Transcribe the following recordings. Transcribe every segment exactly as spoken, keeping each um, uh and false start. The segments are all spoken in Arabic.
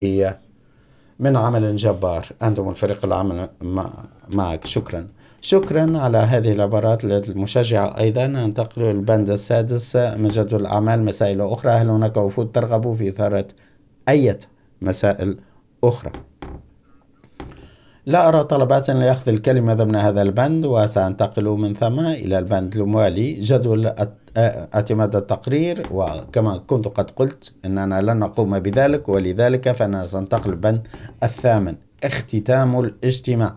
من عمل جبار. أنتم الفريق العمل معك. شكرا. شكرا على هذه العبارات المشجعة. أيضا ننتقل للبند السادس من جدول الأعمال، مسائل أخرى. هل هناك وفود ترغب في إثارة أي مسائل أخرى؟ لا أرى طلبات لأخذ الكلمة ضمن هذا البند، وسأنتقل من ثم إلى البند الموالي، جدول اعتماد التقرير. وكما كنت قد قلت أننا لن نقوم بذلك، ولذلك فأنا سأنتقل البند الثامن، اختتام الاجتماع.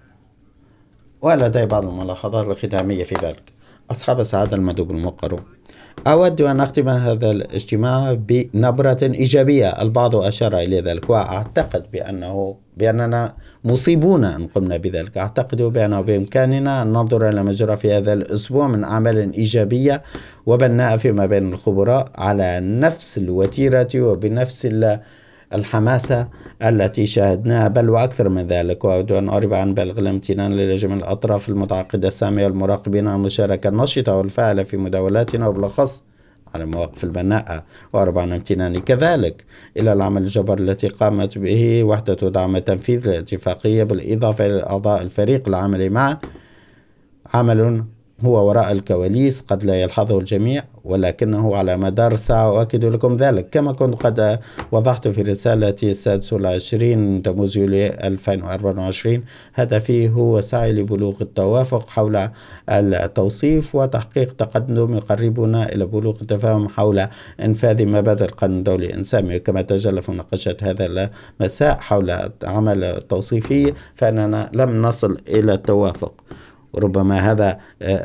ولدي بعض الملاحظات الختامية في ذلك. أصحاب السعادة المندوب المقرون، أود أن أختم هذا الاجتماع بنبرة إيجابية. البعض أشار إلى ذلك، وأعتقد بأنه بأننا مصيبون أن قمنا بذلك. أعتقد بأنه بإمكاننا أن ننظر إلى ما جرى في هذا الأسبوع من أعمال إيجابية وبناء فيما بين الخبراء على نفس الوتيرة وبنفس الحماسة التي شاهدناها، بل وأكثر من ذلك. وأود أن أعرب عن بالغ الامتنان لجميع الأطراف المتعاقدة السامية والمراقبين على المشاركة النشطة والفاعلة في مداولاتنا، وبالأخص على المواقف البناءة. وأعرب عن امتناني كذلك إلى العمل الجبار التي قامت به وحدة دعم التنفيذ للاتفاقية، بالإضافة إلى أعضاء الفريق العمل معه. عمل هو وراء الكواليس قد لا يلحظه الجميع، ولكنه على مدار الساعة أؤكد لكم ذلك. كما كنت قد وضحت في رسالتي السادس والعشرين تموز يوليو ألفين وأربعة وعشرين، هدفي هو السعي لبلوغ التوافق حول التوصيف وتحقيق تقدم يقربنا إلى بلوغ التفاهم حول إنفاذ مبادئ القانون الدولي الإنساني. كما تجلى في مناقشة هذا المساء حول العمل التوصيفي، فإننا لم نصل إلى التوافق. ربما هذا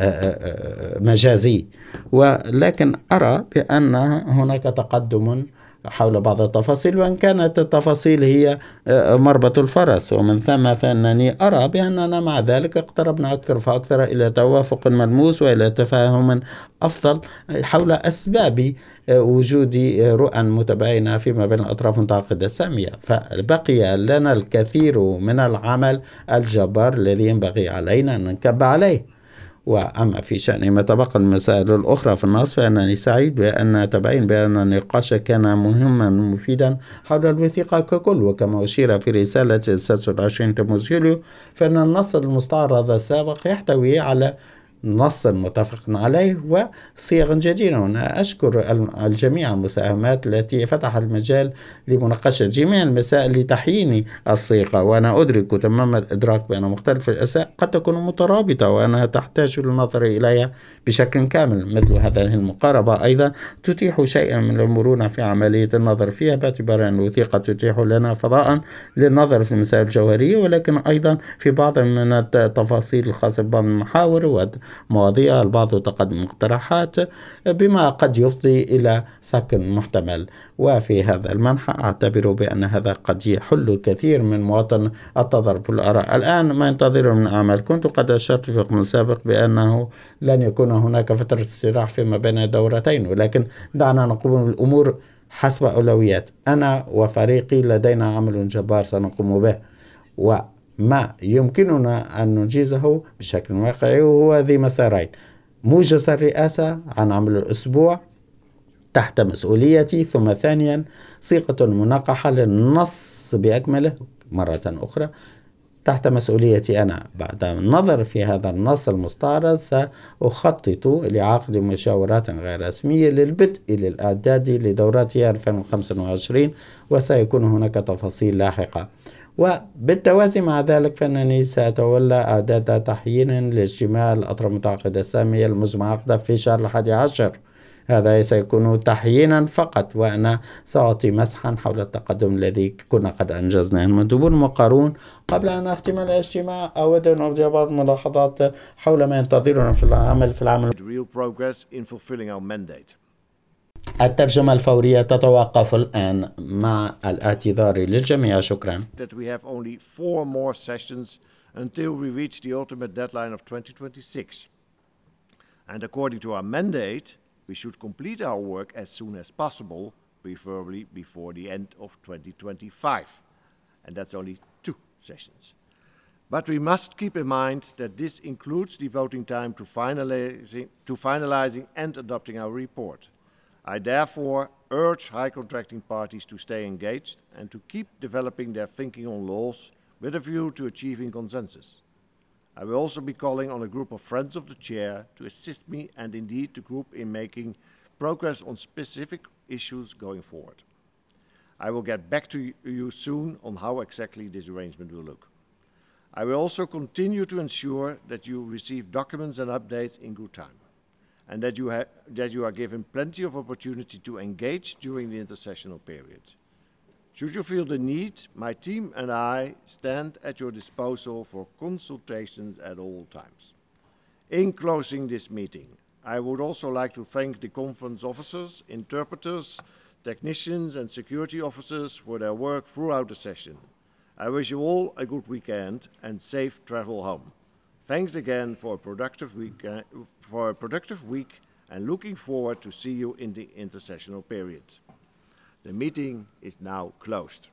مجازي، ولكن أرى بأن هناك تقدم حول بعض التفاصيل، وإن كانت التفاصيل هي مربط الفرس. ومن ثم فإنني أرى بأننا مع ذلك اقتربنا أكثر فأكثر إلى توافق ملموس وإلى تفاهم أفضل حول أسباب وجود رؤى متباينة فيما بين الأطراف المتعاقدة السامية. فبقي لنا الكثير من العمل الجبار الذي ينبغي علينا أن ننكب عليه. وأما في شأن ما تبقى المسائل الأخرى في النص، فأنني سعيد بأن تبين بأن النقاش كان مهما ومفيدا حول الوثيقة ككل. وكما أشير في رسالة السادس والعشرين تموز يوليو، فإن النص المستعرض السابق يحتوي على نص متفق عليه وصيغ جديدة. وأنا أشكر الجميع المساهمات التي فتحت المجال لمناقشة جميع المسائل لتحيين الصيغة. وأنا أدرك تمام الإدراك بأن مختلف الأسئلة قد تكون مترابطة وأنها تحتاج للنظر إليها بشكل كامل. مثل هذه المقاربة أيضا تتيح شيئا من المرونة في عملية النظر فيها، باعتبار أن الوثيقة تتيح لنا فضاء للنظر في المسائل الجوهرية، ولكن أيضا في بعض من التفاصيل الخاصة ببعض المحاور ومواضيع البعض تقدم مقترحات بما قد يفضي إلى سكن محتمل. وفي هذا المنحى أعتبر بأن هذا قد يحل الكثير من مواطن التضارب الآراء. الآن ما ينتظر من أعمال. كنت قد أشرت في وقت سابق بأنه لن يكون هناك فترة استراحة فيما بين دورتين، ولكن دعنا نقوم بالأمور حسب أولويات. أنا وفريقي لدينا عمل جبار سنقوم به، وما يمكننا أن ننجزه بشكل واقعي وهو ذي مسارين: موجز الرئاسة عن عمل الأسبوع تحت مسؤوليتي، ثم ثانيا صيغة مناقحة للنص بأكمله مرة أخرى تحت مسؤوليتي أنا. بعد النظر في هذا النص المستعرض سأخطط لعقد مشاورات غير رسمية للبدء للإعداد لدورتها ألفين وخمسة وعشرين، وسيكون هناك تفاصيل لاحقة. وبالتوازي مع ذلك فإنني سأتولى إعداد تحيين لاجتماع الأطراف المتعاقدة السامية المزمع عقده في شهر الحادي عشر. هذا سيكون تحيينا فقط، وأنا سأعطي مسحا حول التقدم الذي كنا قد أنجزناه. المندوبون المقرون، قبل أن أختم الاجتماع أود أن أبدي بعض الملاحظات حول ما ينتظرنا في العمل في العمل. الترجمة الفورية تتوقف الآن مع الاعتذار للجميع. شكرا. That we have only four more sessions until we reach the ultimate deadline of twenty twenty-six. And according to our mandate, we should complete our work as soon as possible, preferably before the end of twenty twenty-five. And that's only two sessions. But we must keep in mind that this includes devoting time to finalizing, to finalizing and adopting our report. I therefore urge high contracting parties to stay engaged and to keep developing their thinking on laws with a view to achieving consensus. I will also be calling on a group of friends of the chair to assist me and indeed the group in making progress on specific issues going forward. I will get back to you soon on how exactly this arrangement will look. I will also continue to ensure that you receive documents and updates in good time, and that you, ha- that you are given plenty of opportunity to engage during the intersessional period. Should you feel the need, my team and I stand at your disposal for consultations at all times. In closing this meeting, I would also like to thank the conference officers, interpreters, technicians and security officers for their work throughout the session. I wish you all a good weekend and safe travel home. Thanks again for a productive week, uh, for a productive week and looking forward to see you in the intersessional period. The meeting is now closed.